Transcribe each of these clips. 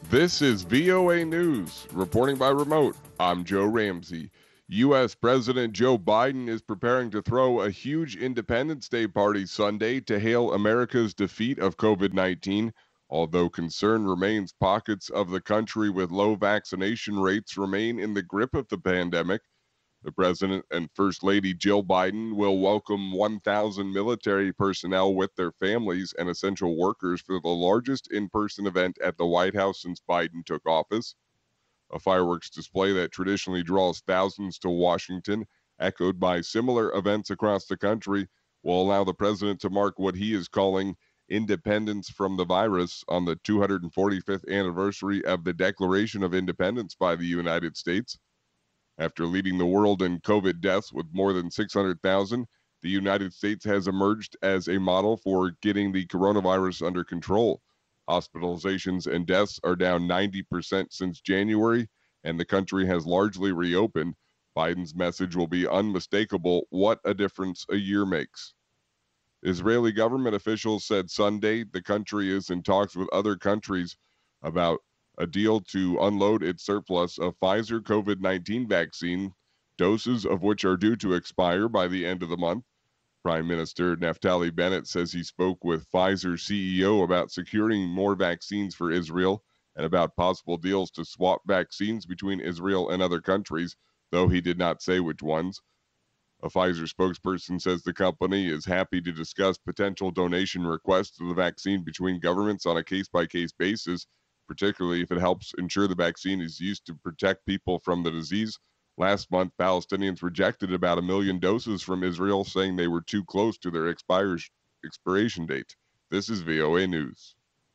This is VOA News. Reporting by remote, I'm Joe Ramsey. U.S. President Joe Biden is preparing to throw a huge Independence Day party Sunday to hail America's defeat of COVID-19, although concern remains pockets of the country with low vaccination rates remain in the grip of the pandemic. The President and First Lady Jill Biden will welcome 1,000 military personnel with their families and essential workers for the largest in-person event at the White House since Biden took office. A fireworks display that traditionally draws thousands to Washington, echoed by similar events across the country, will allow the President to mark what he is calling independence from the virus on the 245th anniversary of the Declaration of Independence by the United States. After leading the world in COVID deaths with more than 600,000, the United States has emerged as a model for getting the coronavirus under control. Hospitalizations and deaths are down 90% since January, and the country has largely reopened. Biden's message will be unmistakable. What a difference a year makes. Israeli government officials said Sunday the country is in talks with other countries about a deal to unload its surplus of Pfizer COVID-19 vaccine, doses of which are due to expire by the end of the month. Prime Minister Naftali Bennett says he spoke with Pfizer's CEO about securing more vaccines for Israel and about possible deals to swap vaccines between Israel and other countries, though he did not say which ones. A Pfizer spokesperson says the company is happy to discuss potential donation requests of the vaccine between governments on a case-by-case basis, particularly if it helps ensure the vaccine is used to protect people from the disease. Last month, Palestinians rejected about 1 million doses from Israel, saying they were too close to their expiration date. This is VOA News.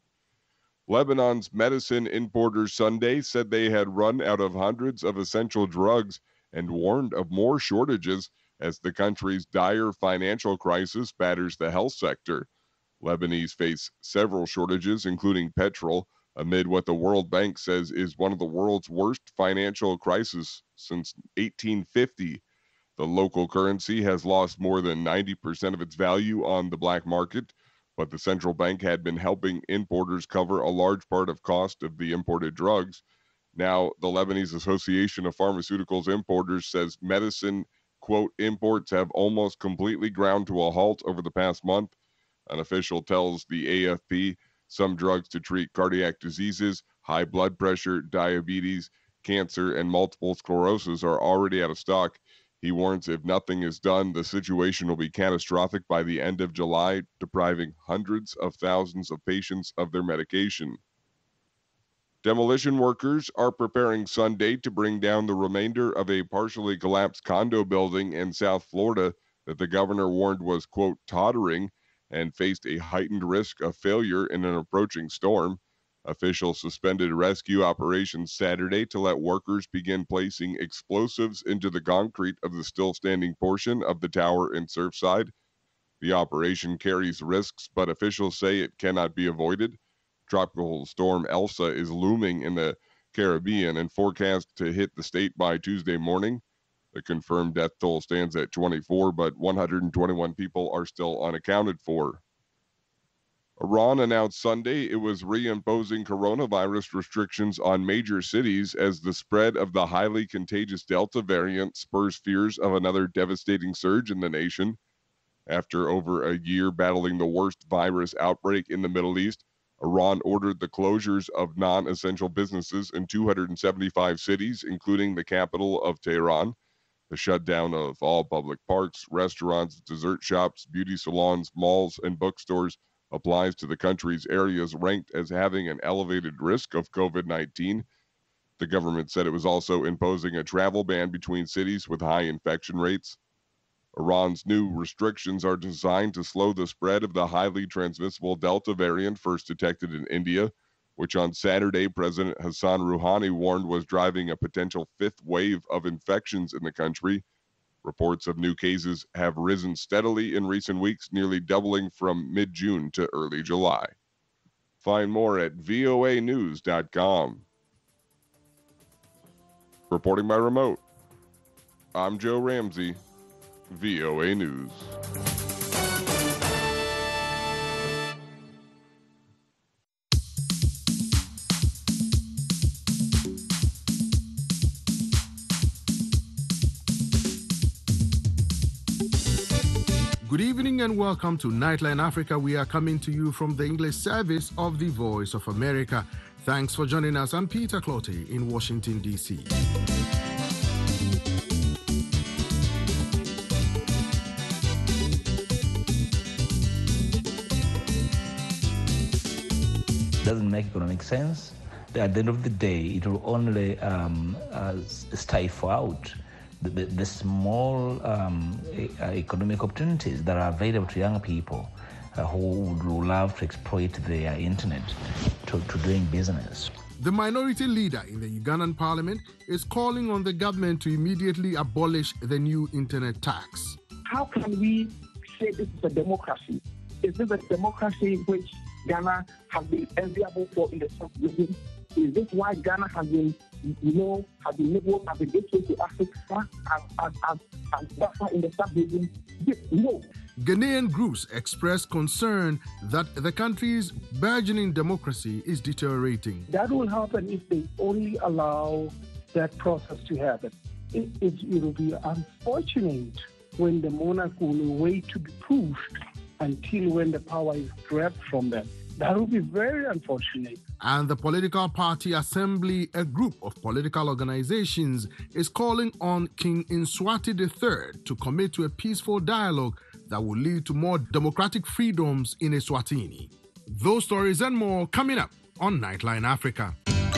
Lebanon's medicine importers Sunday said they had run out of hundreds of essential drugs and warned of more shortages as the country's dire financial crisis batters the health sector. Lebanese face several shortages, including petrol, amid what the World Bank says is one of the world's worst financial crises since 1850. The local currency has lost more than 90% of its value on the black market, but the central bank had been helping importers cover a large part of cost of the imported drugs. Now, the Lebanese Association of Pharmaceuticals Importers says medicine, quote, imports have almost completely ground to a halt over the past month. An official tells the AFP some drugs to treat cardiac diseases, high blood pressure, diabetes, cancer, and multiple sclerosis are already out of stock. He warns if nothing is done, the situation will be catastrophic by the end of July, depriving hundreds of thousands of patients of their medication. Demolition workers are preparing Sunday to bring down the remainder of a partially collapsed condo building in South Florida that the governor warned was, quote, tottering and faced a heightened risk of failure in an approaching storm. Officials suspended rescue operations Saturday to let workers begin placing explosives into the concrete of the still standing portion of the tower in Surfside. The operation carries risks, but officials say it cannot be avoided. Tropical storm Elsa is looming in the Caribbean and forecast to hit the state by Tuesday morning. The confirmed death toll stands at 24, but 121 people are still unaccounted for. Iran announced Sunday it was reimposing coronavirus restrictions on major cities as the spread of the highly contagious Delta variant spurs fears of another devastating surge in the nation. After over a year battling the worst virus outbreak in the Middle East, Iran ordered the closures of non-essential businesses in 275 cities, including the capital of Tehran. The shutdown of all public parks, restaurants, dessert shops, beauty salons, malls, and bookstores applies to the country's areas ranked as having an elevated risk of COVID-19. The government said it was also imposing a travel ban between cities with high infection rates. Iran's new restrictions are designed to slow the spread of the highly transmissible Delta variant first detected in India, which on Saturday President Hassan Rouhani warned was driving a potential fifth wave of infections in the country. Reports of new cases have risen steadily in recent weeks, nearly doubling from mid-June to early July. Find more at voanews.com. Reporting by remote, I'm Joe Ramsey, VOA News. Good evening and welcome to Nightline Africa. We are coming to you from the English service of the Voice of America. Thanks for joining us. I'm Peter Clottey in Washington, D.C. Doesn't make economic sense. At the end of the day, it will only stifle out the small economic opportunities that are available to young people who would love to exploit their internet to doing business. The minority leader in the Ugandan parliament is calling on the government to immediately abolish the new internet tax. How can we say this is a democracy? Is this a democracy which Ghana has been enviable for in the South region? Is this why Ghana has been, labeled as a gateway to Africa, as buffer in the South region? No. Ghanaian groups express concern that the country's burgeoning democracy is deteriorating. That will happen if they only allow that process to happen. It will be unfortunate when the monarch will wait to be proved until when the power is grabbed from them. That would be very unfortunate. And the Political Party Assembly, a group of political organizations, is calling on King Nswati III to commit to a peaceful dialogue that will lead to more democratic freedoms in Eswatini. Those stories and more coming up on Nightline Africa.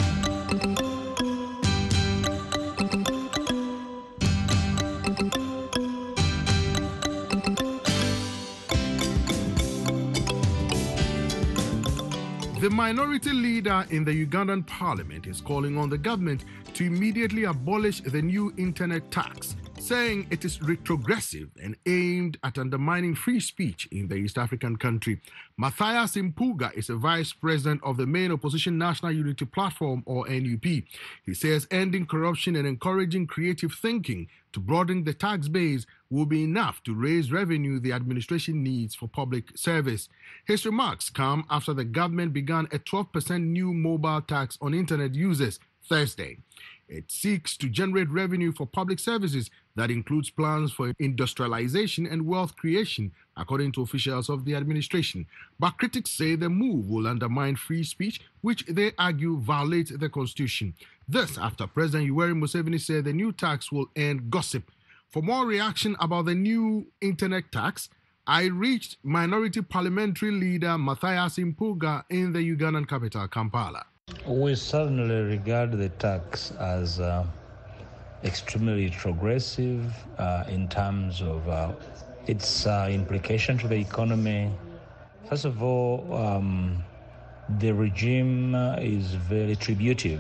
The minority leader in the Ugandan parliament is calling on the government to immediately abolish the new internet tax, saying it is retrogressive and aimed at undermining free speech in the East African country. Matthias Impuga is a vice president of the main opposition National Unity Platform, or NUP. He says ending corruption and encouraging creative thinking to broaden the tax base will be enough to raise revenue the administration needs for public service. His remarks come after the government began a 12% new mobile tax on internet users Thursday. It seeks to generate revenue for public services that includes plans for industrialization and wealth creation, according to officials of the administration. But critics say the move will undermine free speech, which they argue violates the constitution. This after President Yoweri Museveni said the new tax will end gossip. For more reaction about the new internet tax, I reached minority parliamentary leader Matthias Impuga in the Ugandan capital, Kampala. We certainly regard the tax as extremely retrogressive in terms of its implication to the economy. First of all, the regime is very retributive.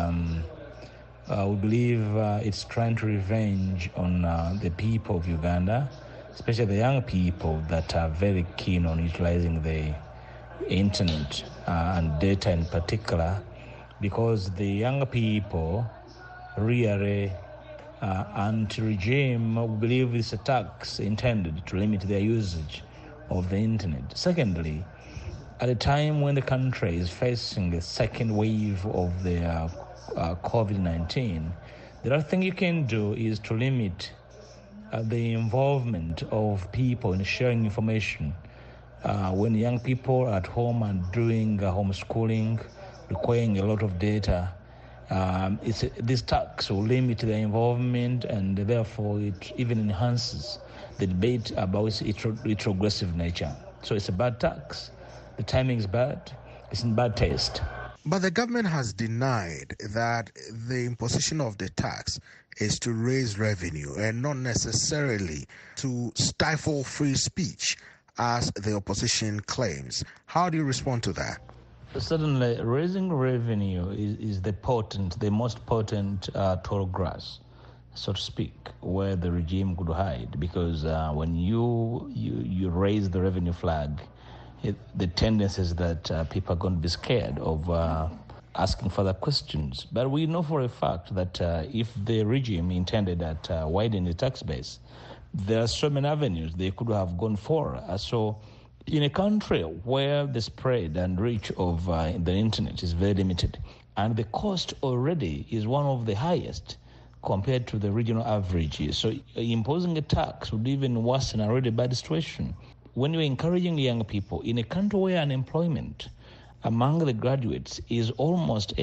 We believe it's trying to revenge on the people of Uganda, especially the young people that are very keen on utilizing the internet and data in particular, because the young people really anti-regime believe it's a tax intended to limit their usage of the internet. Secondly, at a time when the country is facing a second wave of the COVID-19, the other thing you can do is to limit the involvement of people in sharing information. When young people are at home and doing homeschooling, requiring a lot of data, this tax will limit their involvement, and therefore it even enhances the debate about its retrogressive nature. So it's a bad tax. The timing is bad. It's in bad taste. But the government has denied that the imposition of the tax is to raise revenue and not necessarily to stifle free speech, as the opposition claims. How do you respond to that? Certainly, raising revenue is the most potent tall grass, so to speak, where the regime could hide. Because when you raise the revenue flag, the tendency is that people are going to be scared of asking further questions. But we know for a fact that if the regime intended at widening the tax base, there are so many avenues they could have gone for. So in a country where the spread and reach of the internet is very limited, and the cost already is one of the highest compared to the regional averages. So imposing a tax would even worsen an already bad situation. When you're encouraging young people in a country where unemployment among the graduates is almost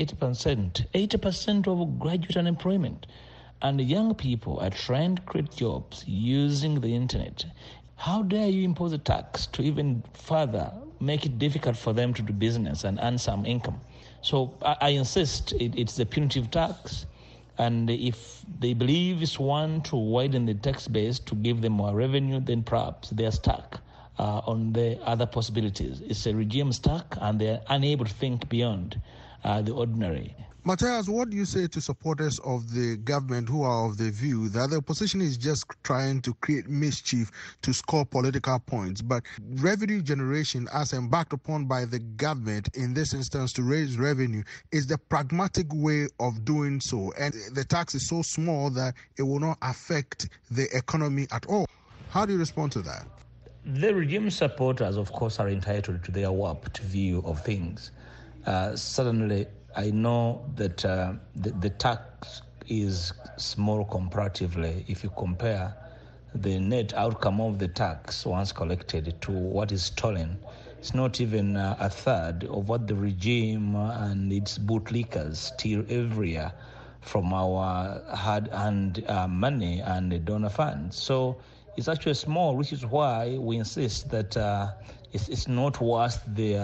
80% of graduate unemployment, and the young people are trying to create jobs using the internet, how dare you impose a tax to even further make it difficult for them to do business and earn some income? So I insist it's the punitive tax. And if they believe it's one to widen the tax base to give them more revenue, then perhaps they're stuck on the other possibilities. It's a regime stuck, and they're unable to think beyond the ordinary. Matthias, what do you say to supporters of the government who are of the view that the opposition is just trying to create mischief to score political points, but revenue generation as embarked upon by the government in this instance to raise revenue is the pragmatic way of doing so, and the tax is so small that it will not affect the economy at all? How do you respond to that? The regime supporters, of course, are entitled to their warped view of things. Certainly, I know that the tax is small comparatively if you compare the net outcome of the tax once collected to what is stolen. It's not even a third of what the regime and its bootlickers steal every year from our hard-earned money and the donor funds. So it's actually small, which is why we insist that it's not worth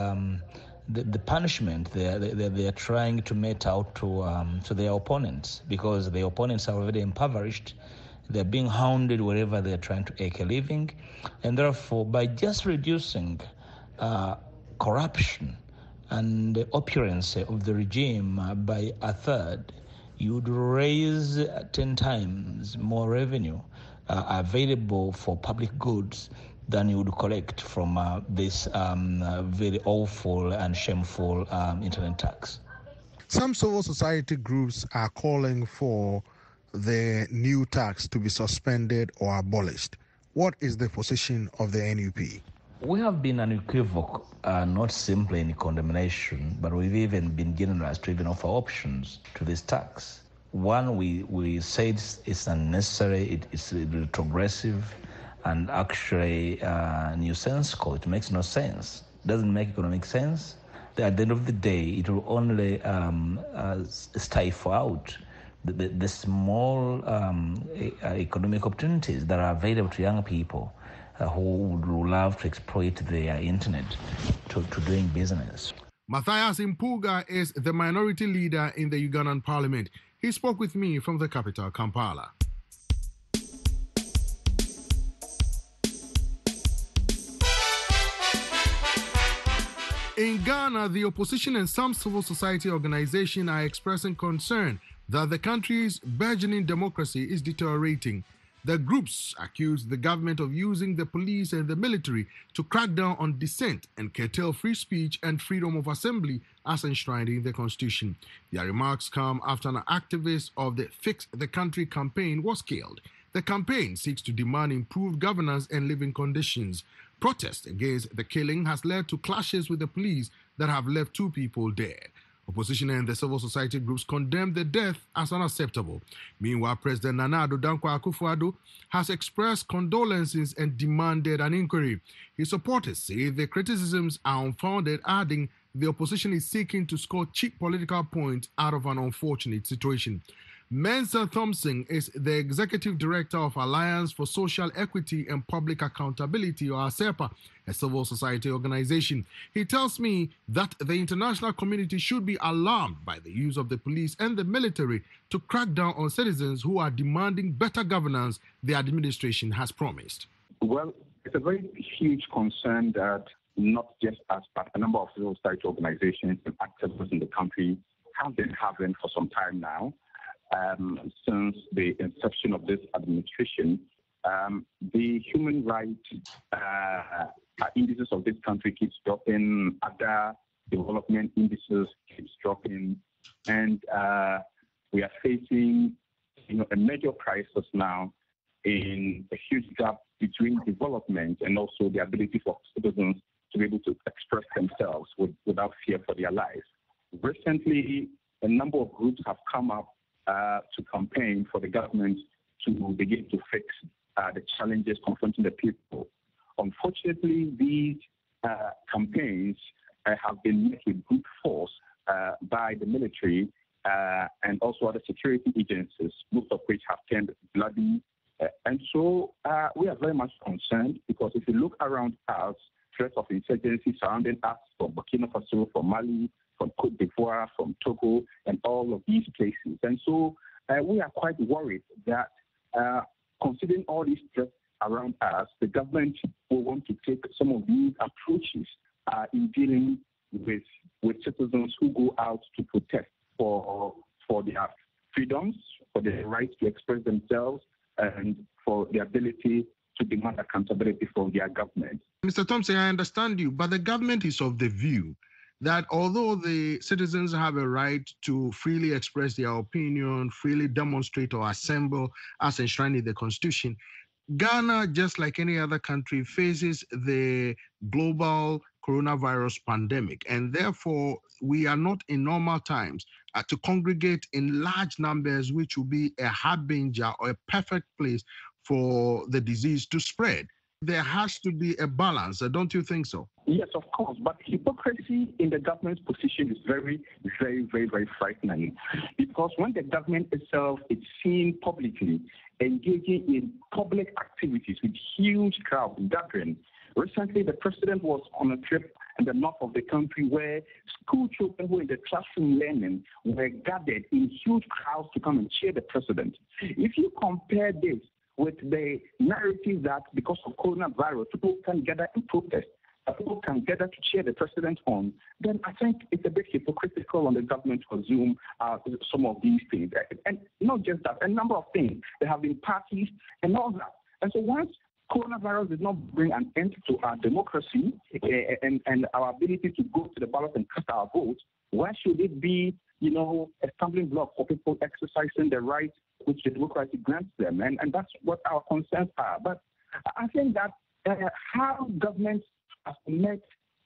the punishment they are trying to mete out to their opponents, because the opponents are already impoverished. They're being hounded wherever they're trying to make a living, and therefore by just reducing corruption and the opulence of the regime by a third, you would raise 10 times more revenue available for public goods than you would collect from this very awful and shameful internet tax. Some civil society groups are calling for the new tax to be suspended or abolished. What is the position of the NUP? We have been unequivocal, not simply in condemnation, but we've even been generous to even offer options to this tax. One, we said it's unnecessary, it's retrogressive, and actually nonsensical. It makes no sense. It doesn't make economic sense. At the end of the day, it will only stifle out the small economic opportunities that are available to young people who would love to exploit their internet to doing business. Matthias Mpuga is the minority leader in the Ugandan parliament. He spoke with me from the capital, Kampala. In Ghana, the opposition and some civil society organizations are expressing concern that the country's burgeoning democracy is deteriorating. The groups accuse the government of using the police and the military to crack down on dissent and curtail free speech and freedom of assembly as enshrined in the Constitution. Their remarks come after an activist of the Fix the Country campaign was killed. The campaign seeks to demand improved governance and living conditions. Protest against the killing has led to clashes with the police that have left 2 people dead. Opposition and the civil society groups condemned the death as unacceptable. Meanwhile, President Nana Addo Dankwa Akufo-Addo has expressed condolences and demanded an inquiry. His supporters say the criticisms are unfounded, adding the opposition is seeking to score cheap political points out of an unfortunate situation. Mensa Thompson is the executive director of Alliance for Social Equity and Public Accountability, or ASEPA, a civil society organization. He tells me that the international community should be alarmed by the use of the police and the military to crack down on citizens who are demanding better governance the administration has promised. Well, it's a very huge concern that not just us, but a number of civil society organizations and activists in the country have been having for some time now. Since the inception of this administration, the human rights indices of this country keeps dropping, other development indices keeps dropping, and we are facing, a major crisis now in a huge gap between development and also the ability for citizens to be able to express themselves without fear for their lives. Recently, a number of groups have come up to campaign for the government to begin to fix the challenges confronting the people. Unfortunately, these campaigns have been met with brute force by the military and also other security agencies, most of which have turned bloody. And so we are very much concerned because if you look around us, threats of insurgency surrounding us from Burkina Faso, from Mali, from Cote d'Ivoire, from Togo, and all of these places. And so we are quite worried that considering all these threats around us, the government will want to take some of these approaches in dealing with citizens who go out to protest for their freedoms, for their right to express themselves, and for the ability to demand accountability from their government. Mr. Thompson, I understand you, but the government is of the view that although the citizens have a right to freely express their opinion, freely demonstrate or assemble as enshrined in the Constitution, Ghana, just like any other country, faces the global coronavirus pandemic, and therefore we are not in normal times to congregate in large numbers, which will be a harbinger or a perfect place for the disease to spread. There has to be a balance, don't you think so? Yes, of course, but hypocrisy in the government's position is very, very, very, very frightening, because when the government itself is seen publicly engaging in public activities with huge crowds gathering. Recently, the president was on a trip in the north of the country where school children who were in the classroom learning were gathered in huge crowds to come and cheer the president. If you compare this with the narrative that because of coronavirus, people can gather and protest, people can gather to cheer the president on, then I think it's a bit hypocritical on the government to assume some of these things. And not just that, a number of things. There have been parties and all that. And so once coronavirus does not bring an end to our democracy and our ability to go to the ballot and cast our votes, why should it be, a stumbling block for people exercising the right which the democracy grants them? And that's what our concerns are. But I think that how governments have met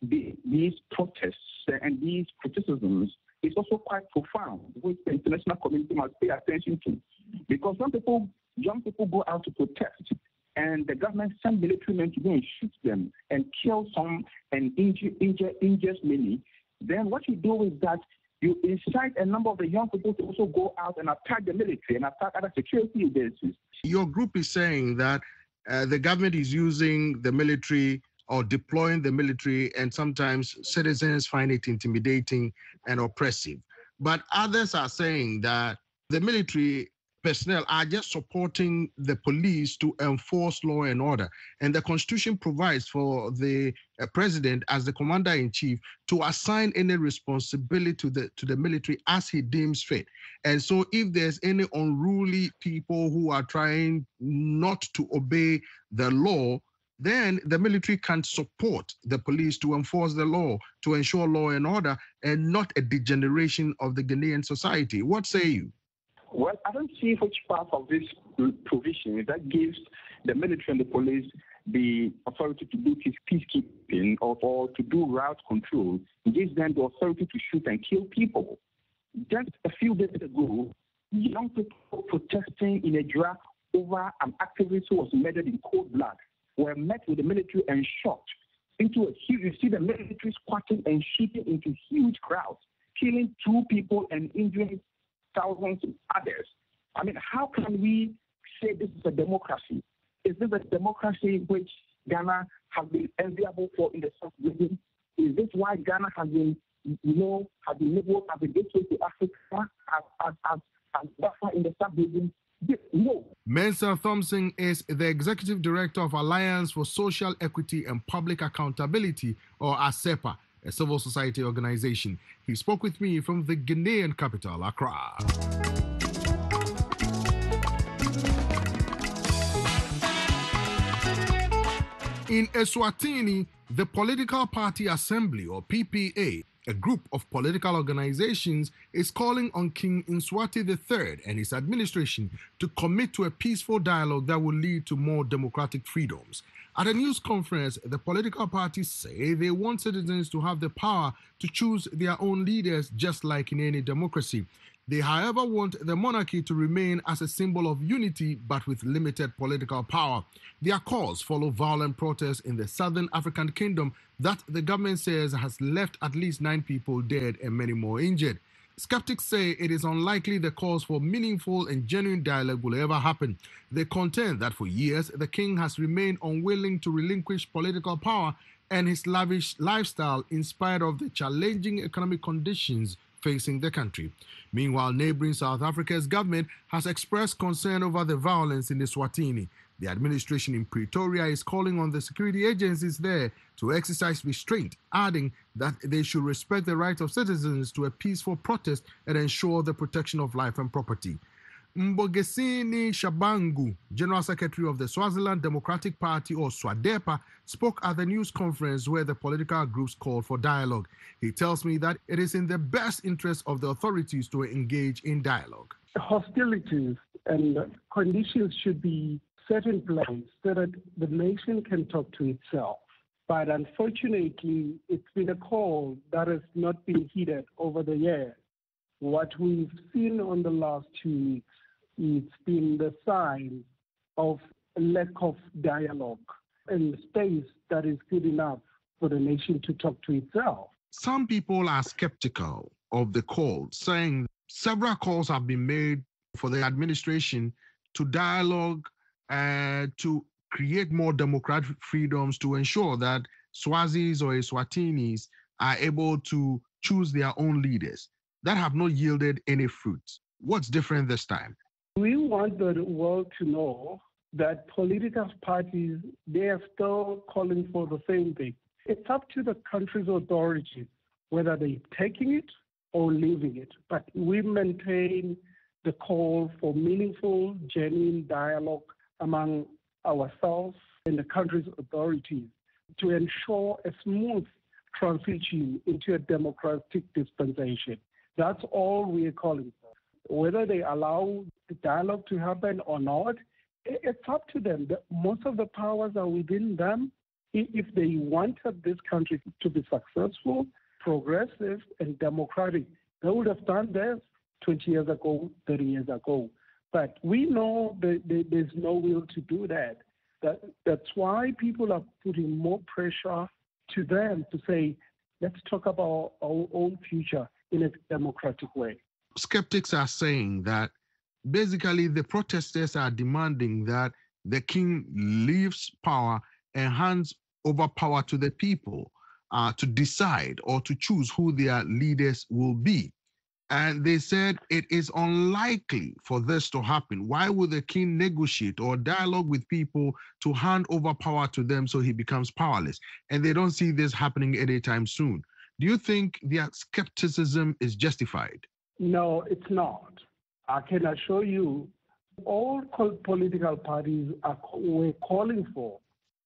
these protests and these criticisms is also quite profound, which the international community must pay attention to. Because when young people go out to protest, and the government sends military men to go and shoot them and kill some and injures many, then what you do is that you incite a number of the young people to also go out and attack the military and attack other security agencies. Your group is saying that the government is using the military or deploying the military, and sometimes citizens find it intimidating and oppressive. But others are saying that the military personnel are just supporting the police to enforce law and order. And the Constitution provides for the president as the commander-in-chief to assign any responsibility to the military as he deems fit. And so if there's any unruly people who are trying not to obey the law, then the military can support the police to enforce the law, to ensure law and order, and not a degeneration of the Ghanaian society. What say you? Well, I don't see which part of this provision that gives the military and the police the authority to do peacekeeping or to do route control. It gives them the authority to shoot and kill people. Just a few days ago, young people protesting in Edra over an activist who was murdered in cold blood were met with the military and shot into a huge, you see the military squatting and shooting into huge crowds, killing 2 people and injuring thousands of others. I mean, how can we say this is a democracy? Is this a democracy which Ghana has been enviable for in the South region? Is this why Ghana has been, has been labeled as a gateway to Africa, as buffer in the South region? No. Mensa Thompson is the Executive Director of Alliance for Social Equity and Public Accountability, or ASEPA, a civil society organization. He spoke with me from the Ghanaian capital, Accra. In Eswatini, the Political Party Assembly, or PPA, a group of political organizations, is calling on King Mswati III and his administration to commit to a peaceful dialogue that will lead to more democratic freedoms. At a news conference, the political parties say they want citizens to have the power to choose their own leaders, just like in any democracy. They, however, want the monarchy to remain as a symbol of unity but with limited political power. Their calls follow violent protests in the Southern African Kingdom that the government says has left at least 9 people dead and many more injured. Skeptics say it is unlikely the calls for meaningful and genuine dialogue will ever happen. They contend that for years the king has remained unwilling to relinquish political power and his lavish lifestyle in spite of the challenging economic conditions facing the country. Meanwhile, neighboring South Africa's government has expressed concern over the violence in Eswatini. The administration in Pretoria is calling on the security agencies there to exercise restraint, adding that they should respect the right of citizens to a peaceful protest and ensure the protection of life and property. Mbogesini Shabangu, General Secretary of the Swaziland Democratic Party, or SWADEPA, spoke at the news conference where the political groups called for dialogue. He tells me that it is in the best interest of the authorities to engage in dialogue. Hostilities and conditions should be set in place so that the nation can talk to itself. But unfortunately, it's been a call that has not been heeded over the years. What we've seen on the last 2 weeks, it's been the sign of a lack of dialogue and space that is good enough for the nation to talk to itself. Some people are skeptical of the call, saying several calls have been made for the administration to dialogue to create more democratic freedoms to ensure that Swazis or Eswatinis are able to choose their own leaders that have not yielded any fruit. What's different this time? We want the world to know that political parties, they are still calling for the same thing. It's up to the country's authorities whether they're taking it or leaving it. But we maintain the call for meaningful, genuine dialogue among ourselves and the country's authorities to ensure a smooth transition into a democratic dispensation. That's all we are calling for. Whether they allow the dialogue to happen or not, it's up to them. Most of the powers are within them. If they wanted this country to be successful, progressive, and democratic, they would have done this 20 years ago, 30 years ago. But we know that there's no will to do that. That's why people are putting more pressure to them to say, let's talk about our own future in a democratic way. Skeptics are saying that basically the protesters are demanding that the king leaves power and hands over power to the people to decide or to choose who their leaders will be. And they said it is unlikely for this to happen. Why would the king negotiate or dialogue with people to hand over power to them so he becomes powerless? And they don't see this happening anytime soon. Do you think their skepticism is justified? No, it's not. I can assure you, all political parties were calling for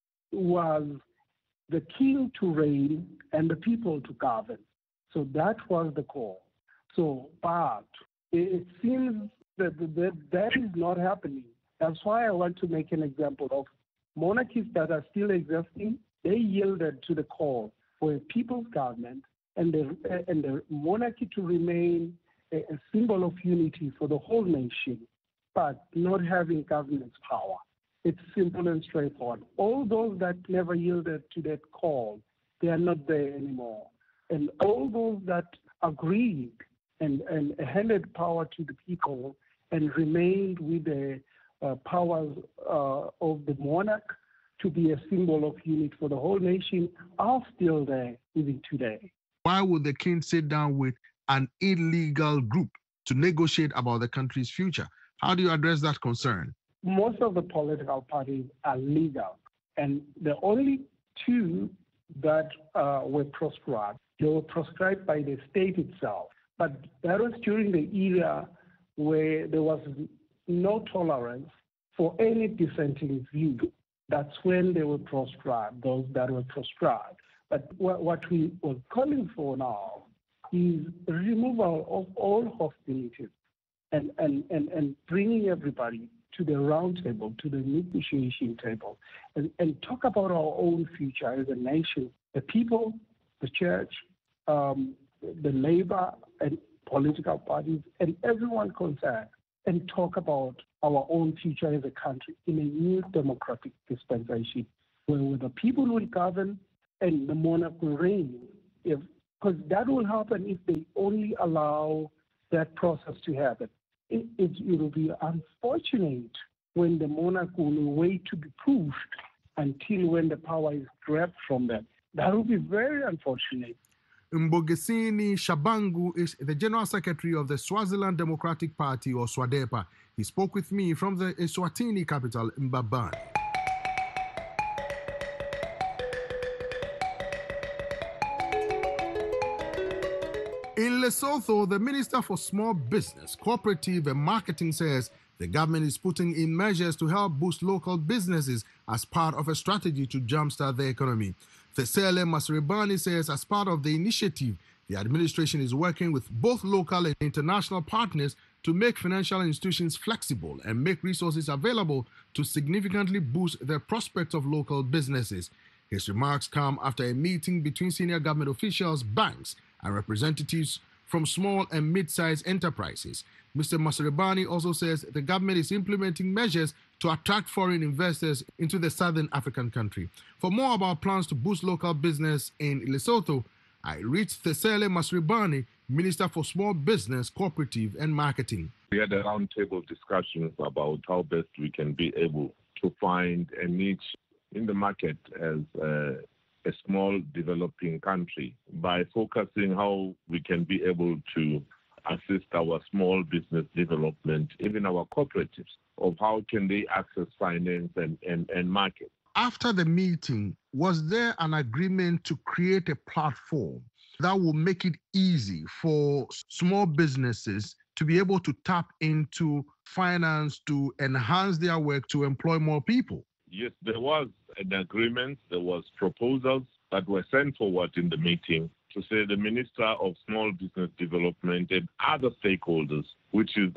was the king to reign and the people to govern. So that was the call. So, but it seems that that is not happening. That's why I want to make an example of monarchies that are still existing. They yielded to the call for a people's government and the monarchy to remain a symbol of unity for the whole nation, but not having governance power. It's simple and straightforward. All those that never yielded to that call, they are not there anymore. And all those that agreed and handed power to the people and remained with the powers of the monarch to be a symbol of unity for the whole nation are still there even today. Why would the king sit down with an illegal group to negotiate about the country's future? How do you address that concern? Most of the political parties are legal, and the only two that were proscribed, they were proscribed by the state itself. But that was during the era where there was no tolerance for any dissenting view. That's when they were proscribed, those that were proscribed. But what we were calling for now is removal of all hostilities and bringing everybody to the round table, to the negotiation table, and talk about our own future as a nation, the people, the church, the labor, and political parties, and everyone concerned, and talk about our own future as a country in a new democratic dispensation where the people will govern and the monarch will reign. Because that will happen if they only allow that process to happen. It will be unfortunate when the monarch will wait to be proved until when the power is grabbed from them. That will be very unfortunate. Mbogesini Shabangu is the General Secretary of the Swaziland Democratic Party, or SWADEPA. He spoke with me from the Eswatini capital, Mbabane. In Lesotho, the Minister for Small Business, Cooperative and Marketing says the government is putting in measures to help boost local businesses as part of a strategy to jumpstart the economy. Thesele Masrebani says as part of the initiative, the administration is working with both local and international partners to make financial institutions flexible and make resources available to significantly boost the prospects of local businesses. His remarks come after a meeting between senior government officials, banks, and representatives from small and mid-sized enterprises. Mr. Masrebani also says the government is implementing measures to attract foreign investors into the southern African country. For more about plans to boost local business in Lesotho, I reached Thesele Masrebani, Minister for Small Business, Cooperative and Marketing. We had a roundtable discussion about how best we can be able to find a niche in the market as a small developing country by focusing how we can be able to assist our small business development, even our cooperatives, of how can they access finance and market. After the meeting, was there an agreement to create a platform that will make it easy for small businesses to be able to tap into finance to enhance their work to employ more people? Yes, there was an agreement, there was proposals that were sent forward in the meeting to say the Minister of Small Business Development and other stakeholders, which is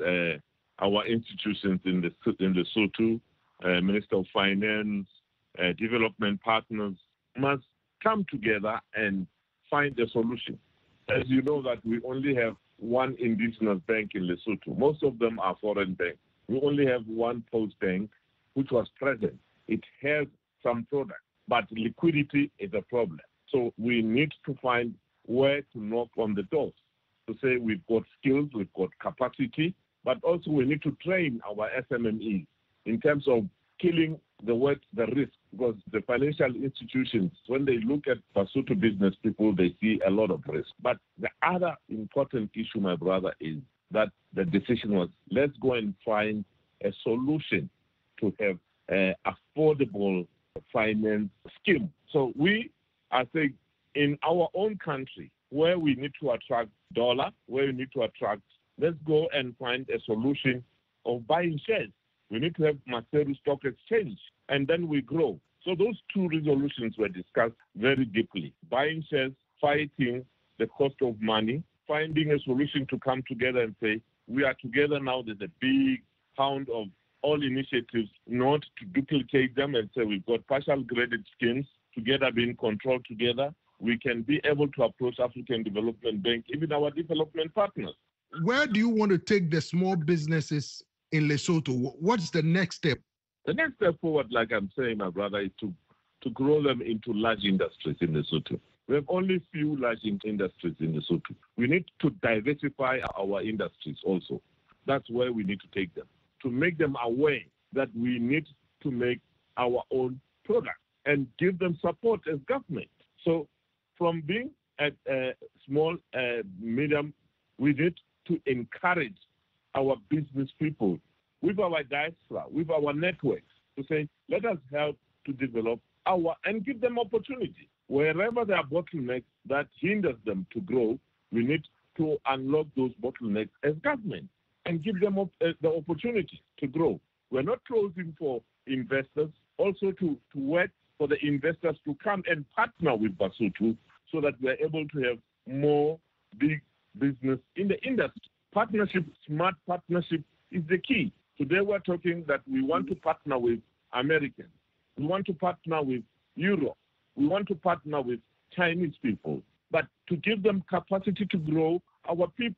our institutions in Lesotho, Minister of Finance, development partners, must come together and find a solution. As you know that we only have one indigenous bank in Lesotho. Most of them are foreign banks. We only have one post bank, which was present. It has some products, but liquidity is a problem. So we need to find where to knock on the doors to say we've got skills, we've got capacity, but also we need to train our SMMEs in terms of killing the risk, because the financial institutions, when they look at Basotho business people, they see a lot of risk. But the other important issue, my brother, is that the decision was, let's go and find a solution to have an affordable finance scheme. So we, I think, in our own country, where we need to attract dollar, where we need to attract, let's go and find a solution of buying shares. We need to have Maseru Stock Exchange, and then we grow. So those two resolutions were discussed very deeply. Buying shares, fighting the cost of money, finding a solution to come together and say, we are together now. There's a big hound of all initiatives, not to duplicate them and say we've got partial graded schemes together being controlled together. We can be able to approach African Development Bank, even our development partners. Where do you want to take the small businesses in Lesotho? What's the next step? The next step forward, like I'm saying, my brother, is to grow them into large industries in Lesotho. We have only few large industries in Lesotho. We need to diversify our industries also. That's where we need to take them, to make them aware that we need to make our own product and give them support as government. So from being at small, medium, we need to encourage our business people with our diaspora, with our networks, to say, let us help to develop and give them opportunity. Wherever there are bottlenecks that hinders them to grow, we need to unlock those bottlenecks as government and give them the opportunity to grow. We're not closing for investors, also to work for the investors to come and partner with Basotho so that we're able to have more big business in the industry. Partnership, smart partnership is the key. Today we're talking that we want to partner with Americans. We want to partner with Europe. We want to partner with Chinese people. But to give them capacity to grow, our people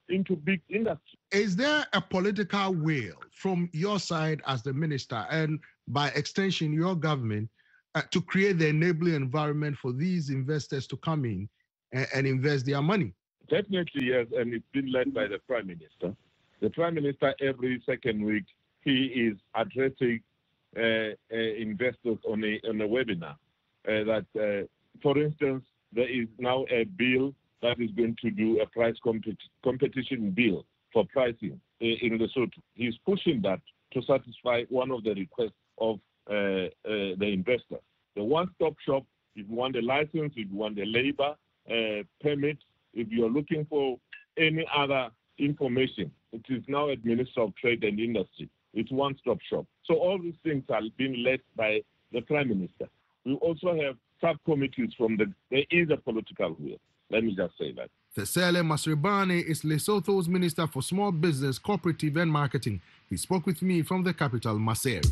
into big industry. Is there a political will from your side as the minister and by extension your government to create the enabling environment for these investors to come in and invest their money? Definitely, yes, and it's been led by the Prime Minister. The Prime Minister, every second week, he is addressing investors on a webinar. For instance, there is now a bill that is going to do a price competition bill for pricing in Lesotho. He's pushing that to satisfy one of the requests of the investor. The one-stop shop, if you want a license, if you want a labor permit, if you're looking for any other information, it is now at Minister of Trade and Industry. It's one-stop shop. So all these things are being led by the Prime Minister. We also have subcommittees there is a political will. Let me just say that. Thesele Masrebane is Lesotho's Minister for Small Business, Cooperative and Marketing. He spoke with me from the capital, Maseru.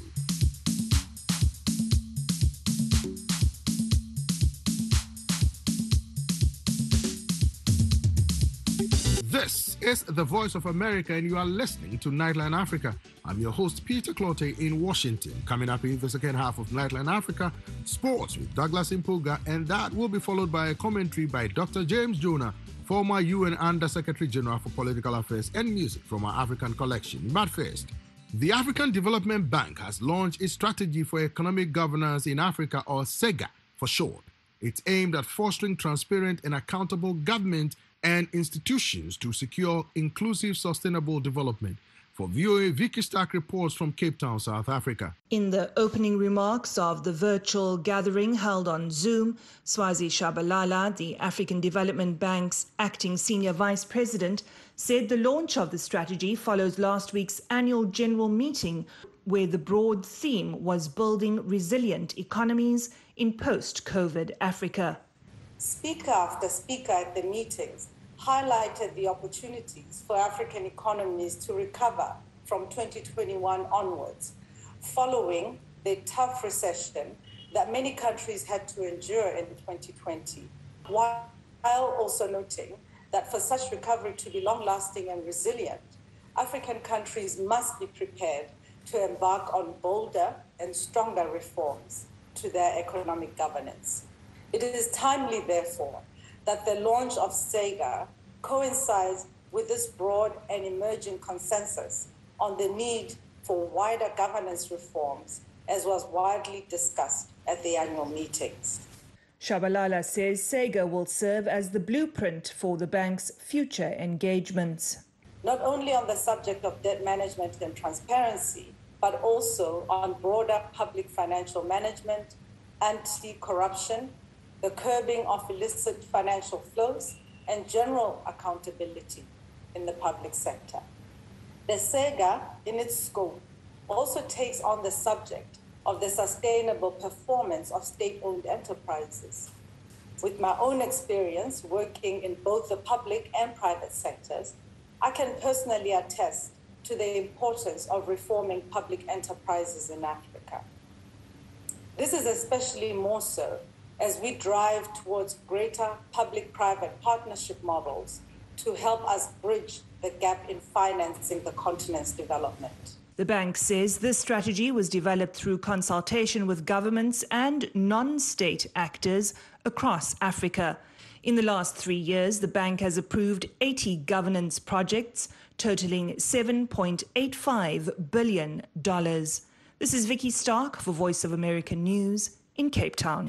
This is the Voice of America, and you are listening to Nightline Africa. I'm your host, Peter Clote in Washington. Coming up in the second half of Nightline Africa, sports with Douglas Impuga, and that will be followed by a commentary by Dr. James Jonah, former UN Under-Secretary General for Political Affairs and Music from our African collection. But first, the African Development Bank has launched its Strategy for Economic Governance in Africa, or SEGA for short. It's aimed at fostering transparent and accountable government and institutions to secure inclusive, sustainable development. For VOA, Vicky Stark reports from Cape Town, South Africa. In the opening remarks of the virtual gathering held on Zoom, Swazi Shabalala, the African Development Bank's acting senior vice president, said the launch of the strategy follows last week's annual general meeting, where the broad theme was building resilient economies in post-COVID Africa. Speaker after speaker at the meetings highlighted the opportunities for African economies to recover from 2021 onwards, following the tough recession that many countries had to endure in 2020, while also noting that for such recovery to be long-lasting and resilient, African countries must be prepared to embark on bolder and stronger reforms to their economic governance. It is timely, therefore, that the launch of SEGA coincides with this broad and emerging consensus on the need for wider governance reforms, as was widely discussed at the annual meetings. Shabalala says SEGA will serve as the blueprint for the bank's future engagements. Not only on the subject of debt management and transparency, but also on broader public financial management, anti-corruption, the curbing of illicit financial flows, and general accountability in the public sector. The SEGA, in its scope, also takes on the subject of the sustainable performance of state-owned enterprises. With my own experience working in both the public and private sectors, I can personally attest to the importance of reforming public enterprises in Africa. This is especially more so as we drive towards greater public-private partnership models to help us bridge the gap in financing the continent's development. The bank says this strategy was developed through consultation with governments and non-state actors across Africa. In the last 3 years, the bank has approved 80 governance projects totaling $7.85 billion. This is Vicky Stark for Voice of America News in Cape Town.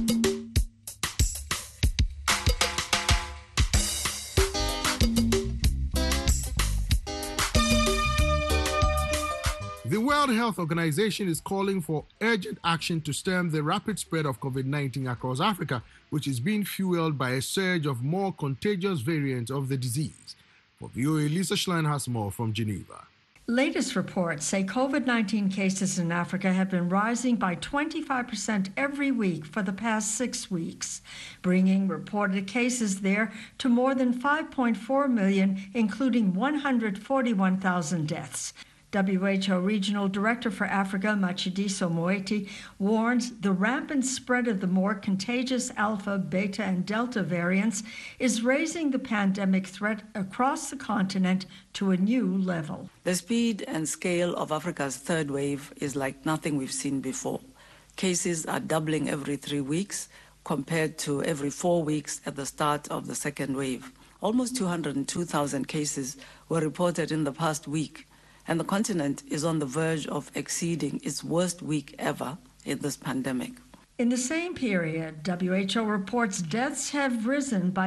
The World Health Organization is calling for urgent action to stem the rapid spread of COVID-19 across Africa, which is being fueled by a surge of more contagious variants of the disease. For VOA, Lisa Schlein has more from Geneva. Latest reports say COVID-19 cases in Africa have been rising by 25% every week for the past 6 weeks, bringing reported cases there to more than 5.4 million, including 141,000 deaths. WHO Regional Director for Africa, Matshidiso Moeti, warns the rampant spread of the more contagious Alpha, Beta, and Delta variants is raising the pandemic threat across the continent to a new level. The speed and scale of Africa's third wave is like nothing we've seen before. Cases are doubling every 3 weeks compared to every 4 weeks at the start of the second wave. Almost 202,000 cases were reported in the past week, and the continent is on the verge of exceeding its worst week ever in this pandemic. In the same period, WHO reports deaths have risen by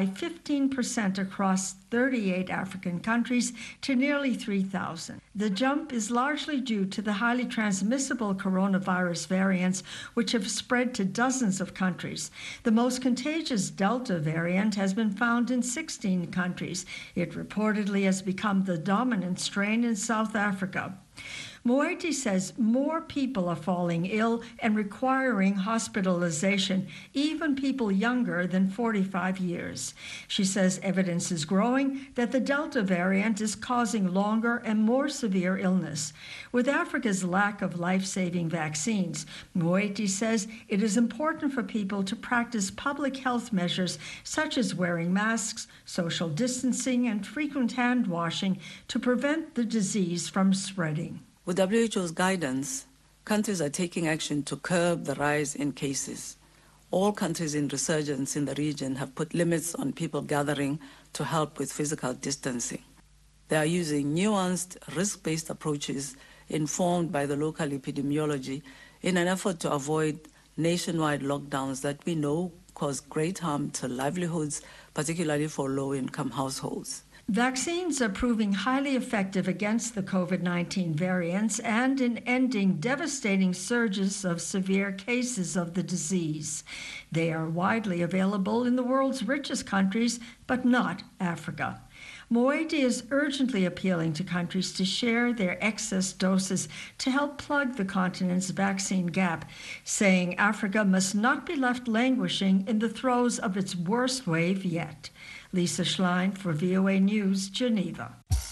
15% across 38 African countries to nearly 3,000. The jump is largely due to the highly transmissible coronavirus variants, which have spread to dozens of countries. The most contagious Delta variant has been found in 16 countries. It reportedly has become the dominant strain in South Africa. Moeti says more people are falling ill and requiring hospitalization, even people younger than 45 years. She says evidence is growing that the Delta variant is causing longer and more severe illness. With Africa's lack of life-saving vaccines, Moeti says it is important for people to practice public health measures such as wearing masks, social distancing, and frequent hand washing to prevent the disease from spreading. With WHO's guidance, countries are taking action to curb the rise in cases. All countries in resurgence in the region have put limits on people gathering to help with physical distancing. They are using nuanced, risk-based approaches informed by the local epidemiology in an effort to avoid nationwide lockdowns that we know cause great harm to livelihoods, particularly for low-income households. Vaccines are proving highly effective against the COVID-19 variants and in ending devastating surges of severe cases of the disease. They are widely available in the world's richest countries, but not Africa. Moeti is urgently appealing to countries to share their excess doses to help plug the continent's vaccine gap, saying Africa must not be left languishing in the throes of its worst wave yet. Lisa Schlein for VOA News, Geneva.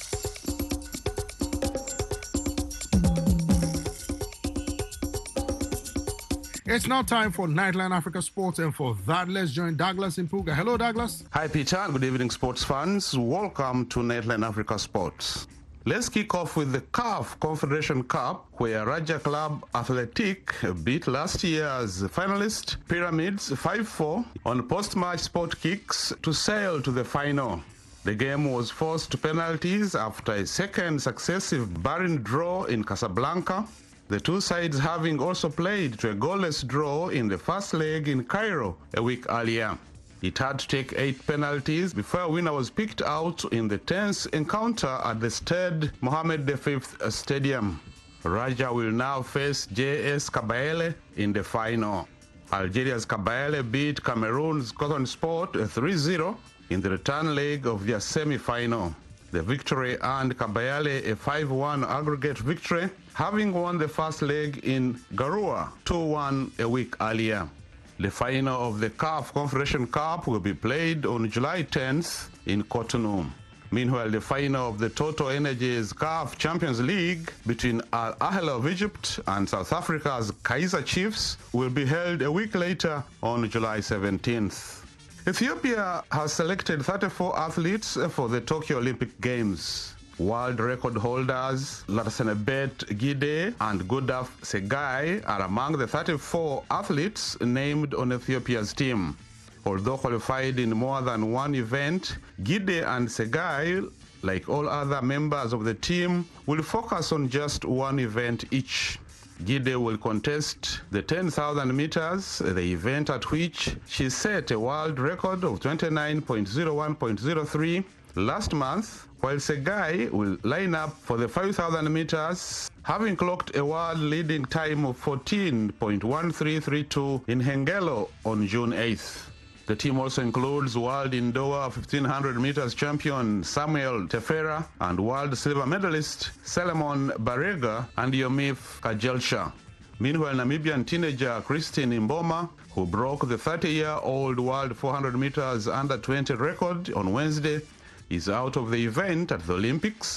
It's now time for Nightline Africa Sports, and for that, let's join Douglas Impuga. Hello, Douglas. Hi, Peter. Good evening, sports fans. Welcome to Nightline Africa Sports. Let's kick off with the CAF Confederation Cup, where Raja Club Athletic beat last year's finalist Pyramids 5-4 on post-match sport kicks to sail to the final. The game was forced to penalties after a second successive barren draw in Casablanca, the two sides having also played to a goalless draw in the first leg in Cairo a week earlier. It had to take 8 penalties before a winner was picked out in the tense encounter at the Stade Mohammed V Stadium. Raja will now face JS Kabylie in the final. Algeria's Kabylie beat Cameroon's Cotton Sport 3-0 in the return leg of their semi-final. The victory earned Kabylie a 5-1 aggregate victory, having won the first leg in Garoua 2-1 a week earlier. The final of the CAF Confederation Cup will be played on July 10th in Cotonou. Meanwhile, the final of the Total Energies CAF Champions League between Al Ahly of Egypt and South Africa's Kaizer Chiefs will be held a week later on July 17th. Ethiopia has selected 34 athletes for the Tokyo Olympic Games. World record holders Latsenebet Gide and Gudaf Segai are among the 34 athletes named on Ethiopia's team. Although qualified in more than one event, Gide and Segai, like all other members of the team, will focus on just one event each. Gide will contest the 10,000 meters, the event at which she set a world record of 29.01.03 last month, while Segai will line up for the 5,000 meters, having clocked a world-leading time of 14.1332 in Hengelo on June 8th. The team also includes world indoor 1,500 meters champion Samuel Tefera and world silver medalist Solomon Barega and Yomif Kajelsha. Meanwhile, Namibian teenager Christine Mboma, who broke the 30-year-old world 400 meters under 20 record on Wednesday, is out of the event at the Olympics.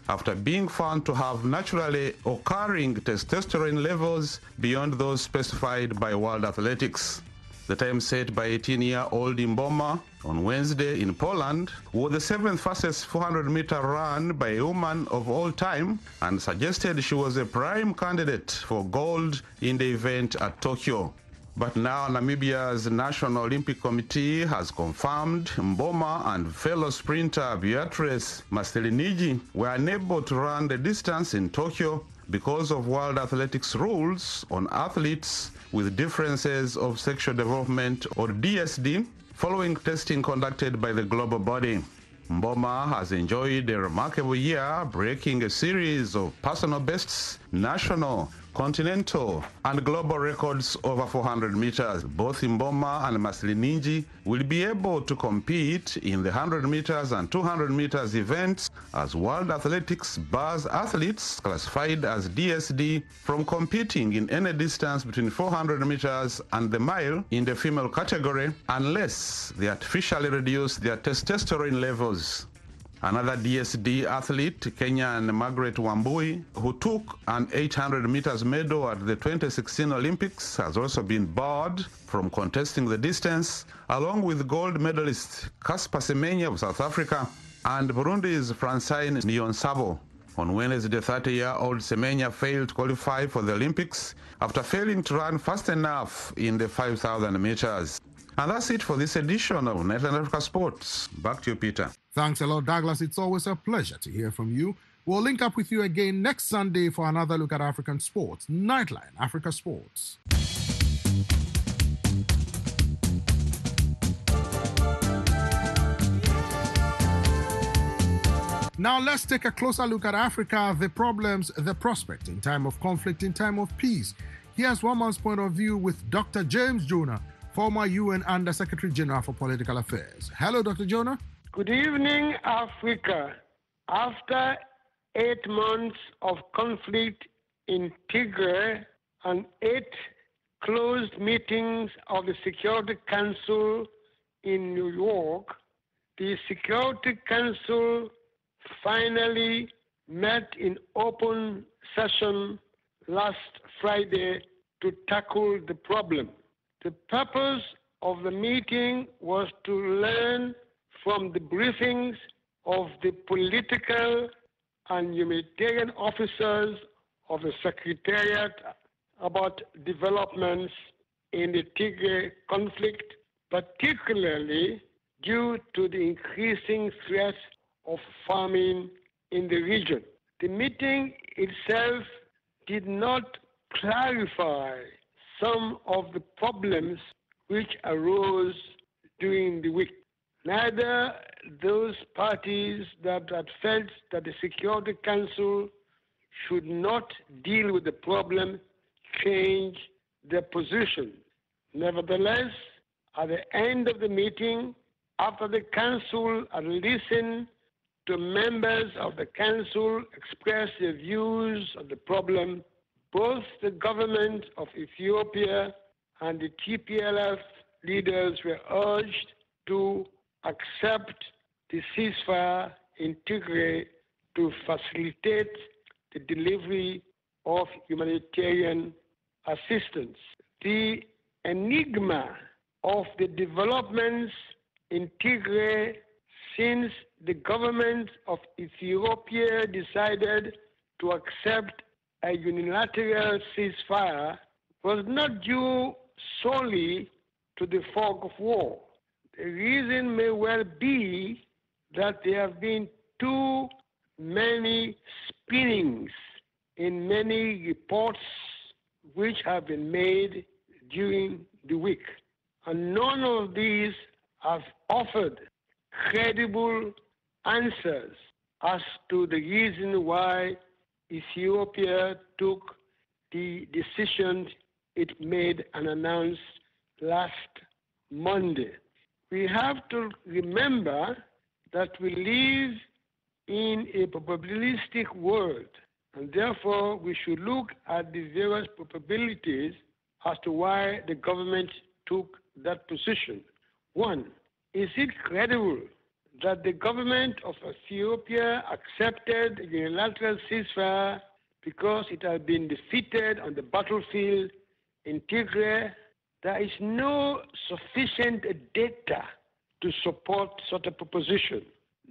after being found to have naturally occurring testosterone levels beyond those specified by World Athletics. The time set by 18-year-old Mboma on Wednesday in Poland was the 7th fastest 400-meter run by a woman of all time and suggested she was a prime candidate for gold in the event at Tokyo. But now Namibia's National Olympic Committee has confirmed Mboma and fellow sprinter Beatrice Mastelinigi were unable to run the distance in Tokyo because of World Athletics rules on athletes with differences of sexual development, or DSD, following testing conducted by the global body. Mboma has enjoyed a remarkable year, breaking a series of personal bests, national, continental, and global records over 400 meters. Both Mboma and Mastelinigi will be able to compete in the 100 meters and 200 meters events as World Athletics bars athletes classified as DSD from competing in any distance between 400 meters and the mile in the female category unless they artificially reduce their testosterone levels. Another DSD athlete, Kenyan Margaret Wambui, who took an 800 meters medal at the 2016 Olympics, has also been barred from contesting the distance, along with gold medalist Caspar Semenya of South Africa and Burundi's Francine Niyonsabo. On Wednesday, 30-year-old Semenya failed to qualify for the Olympics after failing to run fast enough in the 5,000 meters. And that's it for this edition of Nightline Africa Sports. Back to you, Peter. Thanks a lot, Douglas. It's always a pleasure to hear from you. We'll link up with you again next Sunday for another look at African sports. Nightline Africa Sports. Now let's take a closer look at Africa, the problems, the prospect in time of conflict, in time of peace. Here's one man's point of view with Dr. James Jonah, former UN Under Secretary General for Political Affairs. Hello, Dr. Jonah. Good evening, Africa. After 8 months of conflict in Tigray and 8 closed meetings of the Security Council in New York, the Security Council finally met in open session last Friday to tackle the problem. The purpose of the meeting was to learn from the briefings of the political and humanitarian officers of the Secretariat about developments in the Tigray conflict, particularly due to the increasing threat of famine in the region. The meeting itself did not clarify some of the problems which arose during the week. Neither those parties that had felt that the Security Council should not deal with the problem changed their position. Nevertheless, at the end of the meeting, after the Council had listened to members of the Council express their views on the problem, both the government of Ethiopia and the TPLF leaders were urged to accept the ceasefire in Tigray to facilitate the delivery of humanitarian assistance. The enigma of the developments in Tigray since the government of Ethiopia decided to accept a unilateral ceasefire was not due solely to the fog of war. The reason may well be that there have been too many spinnings in many reports which have been made during the week. And none of these have offered credible answers as to the reason why Ethiopia took the decision it made and announced last Monday. We have to remember that we live in a probabilistic world, and therefore we should look at the various probabilities as to why the government took that position. One, is it credible that the government of Ethiopia accepted a unilateral ceasefire because it had been defeated on the battlefield in Tigray. There is no sufficient data to support such a proposition,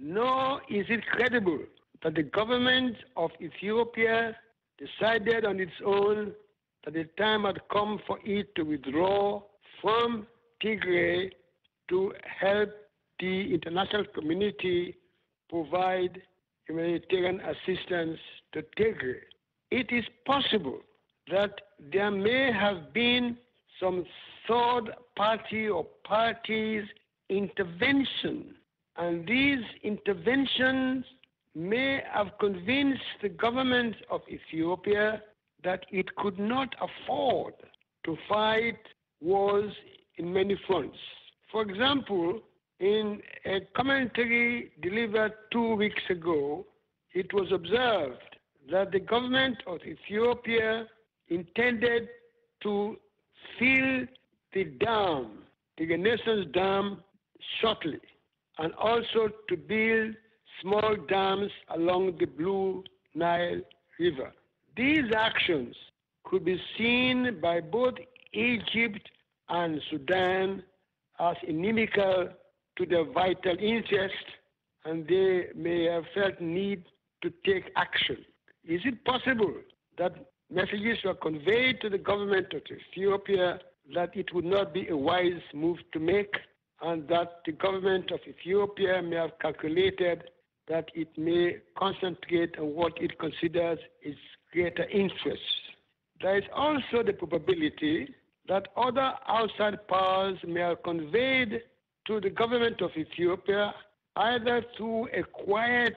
nor is it credible that the government of Ethiopia decided on its own that the time had come for it to withdraw from Tigray to help the international community provide humanitarian assistance to Tigray. It is possible that there may have been some third party or parties intervention, and these interventions may have convinced the government of Ethiopia that it could not afford to fight wars in many fronts. For example, in a commentary delivered 2 weeks ago, it was observed that the government of Ethiopia intended to fill the dam, the Renaissance Dam, shortly, and also to build small dams along the Blue Nile River. These actions could be seen by both Egypt and Sudan as inimical to their vital interest, and they may have felt need to take action. Is it possible that messages were conveyed to the government of Ethiopia that it would not be a wise move to make, and that the government of Ethiopia may have calculated that it may concentrate on what it considers its greater interests? There is also the probability that other outside powers may have conveyed to the government of Ethiopia, either through a quiet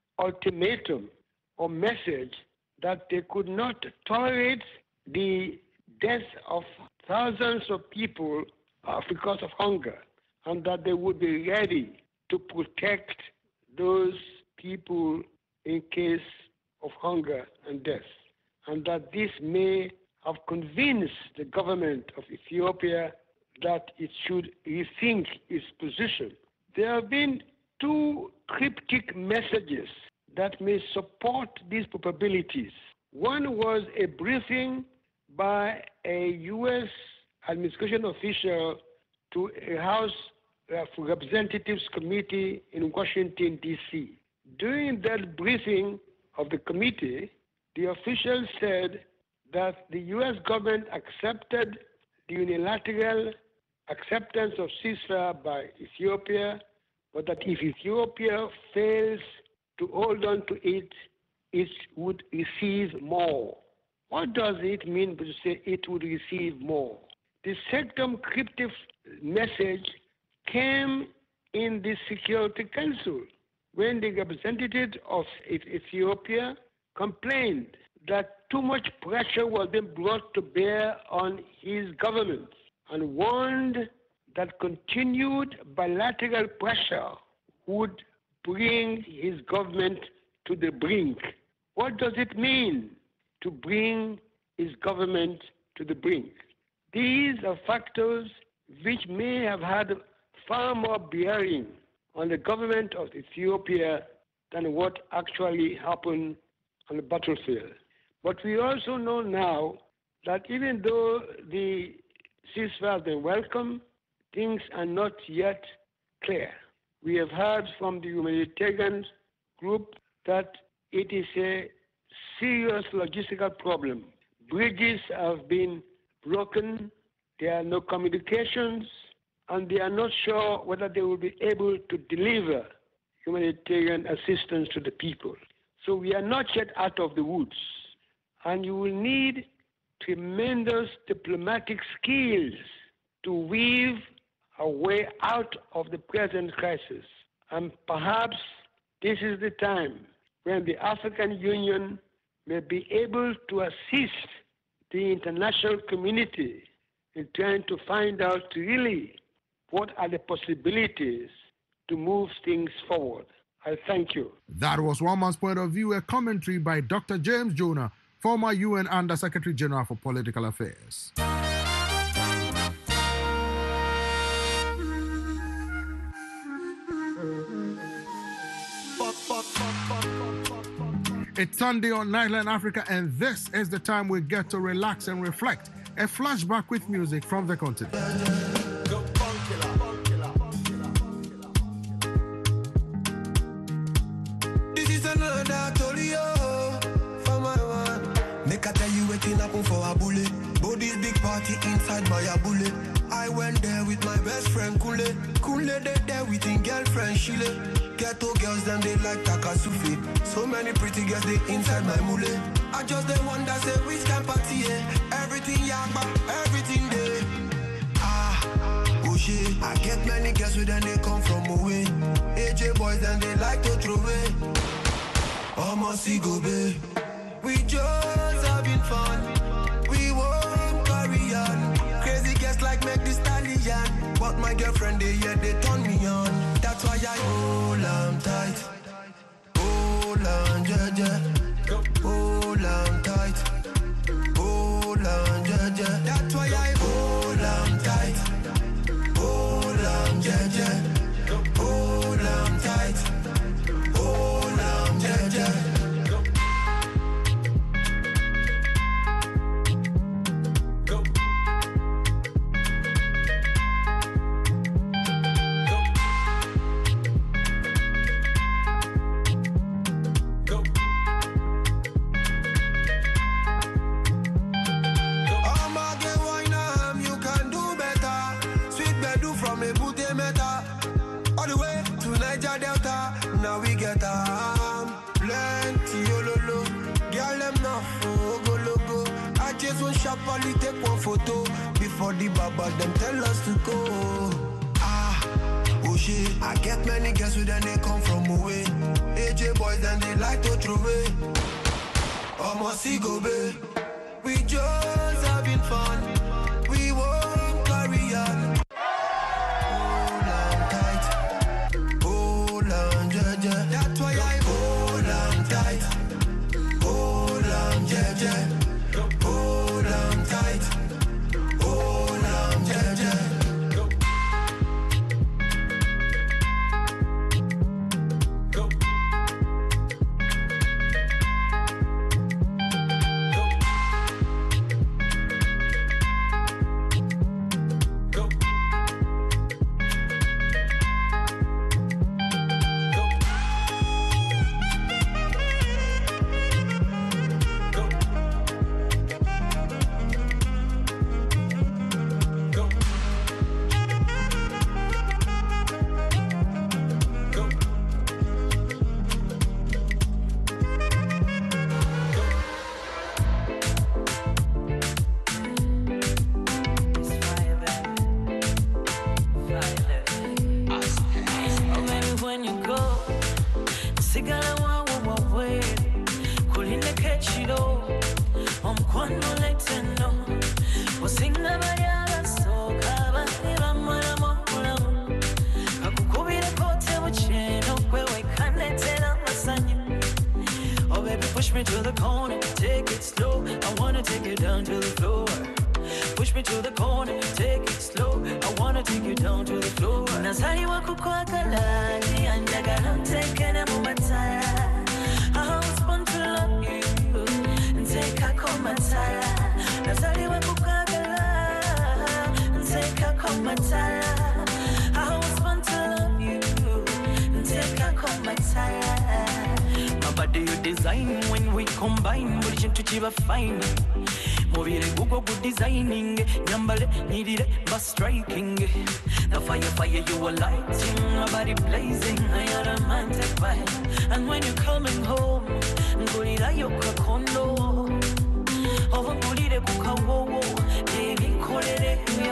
ultimatum or message, that they could not tolerate the death of thousands of people because of hunger, and that they would be ready to protect those people in case of hunger and death, and that this may have convinced the government of Ethiopia that it should rethink its position. There have been two cryptic messages that may support these probabilities. One was a briefing by a U.S. administration official to a House of Representatives committee in Washington, D.C. During that briefing of the committee, the official said that the U.S. government accepted the unilateral acceptance of ceasefire by Ethiopia, but that if Ethiopia fails to hold on to it, it would receive more. What does it mean to say it would receive more? The second cryptic message came in the Security Council when the representative of Ethiopia complained that too much pressure was being brought to bear on his government and warned that continued bilateral pressure would bring his government to the brink. What does it mean to bring his government to the brink? These are factors which may have had far more bearing on the government of Ethiopia than what actually happened on the battlefield. But we also know now that even though the ceasefire has been welcome, things are not yet clear. We have heard from the humanitarian group that it is a serious logistical problem. Bridges have been broken, there are no communications, and they are not sure whether they will be able to deliver humanitarian assistance to the people. So we are not yet out of the woods, and you will need tremendous diplomatic skills to weave a way out of the present crisis. And perhaps this is the time when the African Union may be able to assist the international community in trying to find out really what are the possibilities to move things forward. I thank you. That was One Man's Point of View, a commentary by Dr. James Jonah, former UN Under Secretary General for Political Affairs. It's Sunday on Nightline Africa, and this is the time we get to relax and reflect. A flashback with music from the continent. This is another Tolio for my one. Make I tell you waiting up for a bullet. Body's big party inside my bullet. I went there with my best friend Kule. Kule they there with his girlfriend Shile. Ghetto girls, them they like Takasufi. So many pretty girls, they inside my mule. I just the one that say which can party, everything yagba, everything there. Oh shit, I get many girls with them, they come from away. AJ boys, then they like to throw away. Almost see go babe. We just having fun. We won't carry on. Crazy girls like make this stallion. But my girlfriend, they turn me on. That's why I hold on tight. Hold on, yeah. Hold on tight. Hold on, yeah. That's why I hold on tight. Hold on, yeah. Hold on tight. Hold on, yeah. Now we get plenty ololo. Girl them not for go logo. I just want sharply take one photo before the baba them tell us to go. Oh shit, I get many girls with them they come from away. AJ boys then they like to throw away. Almost see go babe. We just having fun. We won't carry on. That's why I hold on tight. Hold on, yeah. Hold on tight. Hold on, yeah. Push me to the corner, take it slow. I wanna take you down to the floor. Push me to the corner, take it slow. I wanna take you down to the floor. Nazaliwa kukwakala, andagala ntekene mumatala. I was born to love you, take a komatala. Nazaliwa kukwakala, take a komatala. I was born to love you, take a komatala. Body you design when we combine, buri kintu kiba fine. Mubire gugo good designing, nyambale nirire ba striking. The fire you are lighting, my body blazing, I am a romantic vibe. And when you're coming home, ngulira yoka kondo. Over ngulire kukawo, baby kolere yo.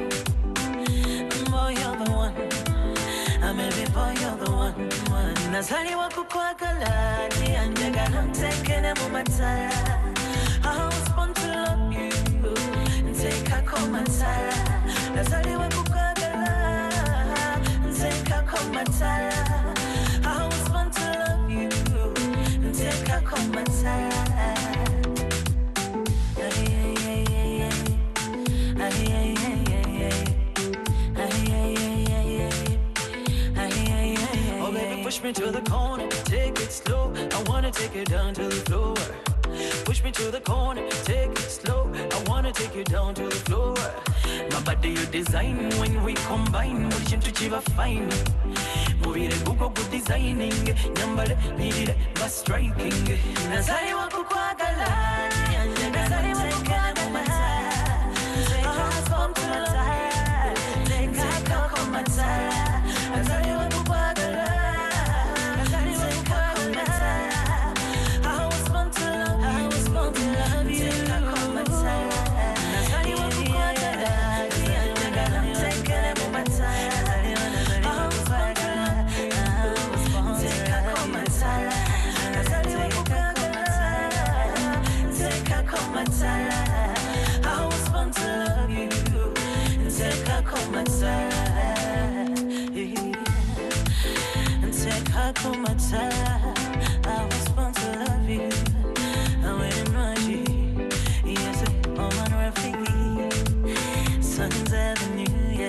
Boy you're the one, I'm every boy you're the one. Nazaliwa kukwakala, andagala ntekene mumatala. I was born to love you, take a komatala. Nazaliwa kukwakala, take a komatala. I was born to love you, take a komatala. Push me to the corner, take it slow. I wanna take you down to the floor. Push me to the corner, take it slow. I wanna take you down to the floor. My body you design when we combine. Mission to achieve a fine. Movie the Google good designing. Nyambale need it but striking. Nazari wa kukwagala. Nazari wa kukwagala. I want to love. Take a matala. Nazari wa kukwagala. Nazari wa kukwagala. I was born to love. I was born to love you. Take a matala. Nazari wa kukwagala. Take a matala. I was born to love you. Take a komatala. Take a komatala. I was born to love you. I went in Raji. Yes, Oman Rafiki. Sons Avenue, yeah.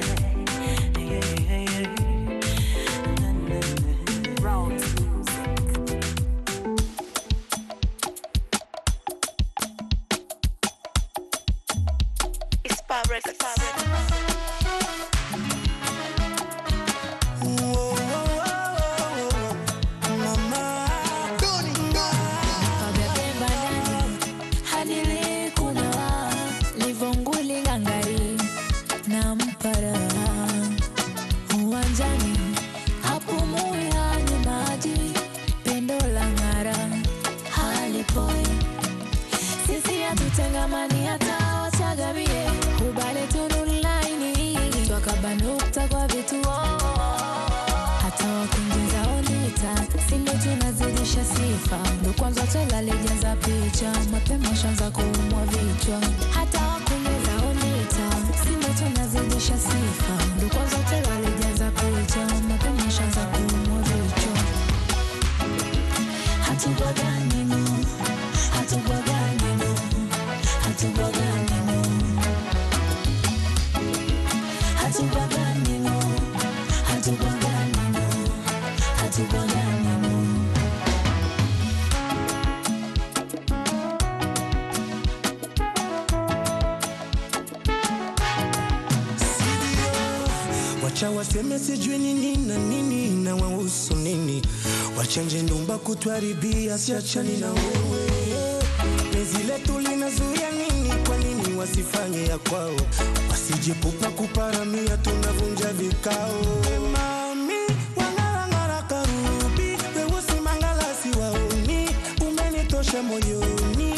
Waseme sijui nini na wahusu nini. Wachanje ndumba kutuharibia, siachani na wewe. Penzi letu linazuia nini? Kwa nini wasifanye ya kwao? Wasijipupa kuparamia, tunavunja vikao. Mami, wangarangara karubi, weusi mangalasi waoni, umenitosha moyoni.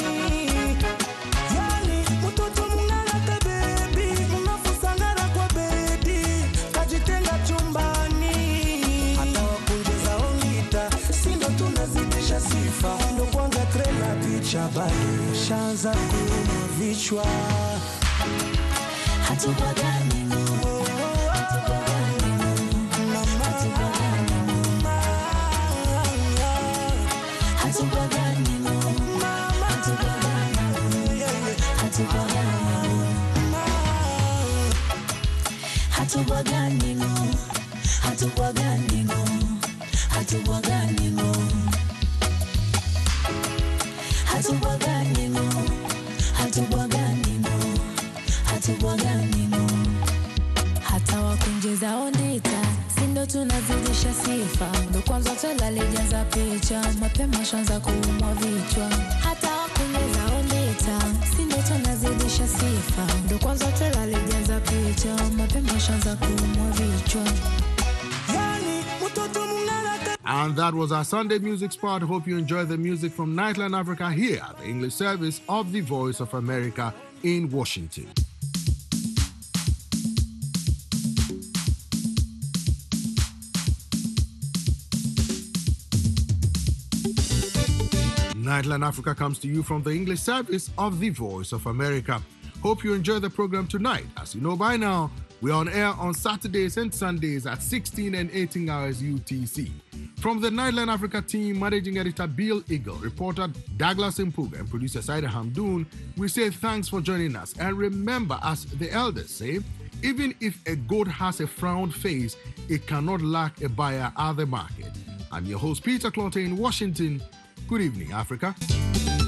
Yani, mtoto mungaraka baby, munafusangara kwa baby. Kajitenga chumbani, hata wakunjeza ongita, sindo tunazidisha sifa. Ndo kwanza trena picha bado, shanza kuma vichwa. Hatubagani no, hatubagani no, hatubagani no, hatubagani no, hatubagani no, hatubagani no, hatubagani no, hatubagani no, hatubagani no, hatubagani no. Hata wakunjeza ondita, sindo tunazidisha sifa. Ndo kwanza tela lejaza picha, mapema shanza kuumwa vichwa. Hata wakunjeza ondita, sindo tunazidisha sifa. Ndo kwanza tela lejaza picha, mapema shanza kuumwa vichwa. And that was our Sunday music spot. Hope you enjoy the music from Nightline Africa here at the English service of the Voice of America in Washington. Nightline Africa comes to you from the English service of the Voice of America. Hope you enjoy the program tonight. As you know by now, we're on air on Saturdays and Sundays at 16 and 18 hours UTC. From the Nightline Africa team, Managing Editor Bill Eagle, reporter Douglas Mpuga, and producer Saida Hamdoun, we say thanks for joining us. And remember, as the elders say, even if a goat has a frowned face, it cannot lack a buyer at the market. I'm your host, Peter Clottey in Washington. Good evening, Africa.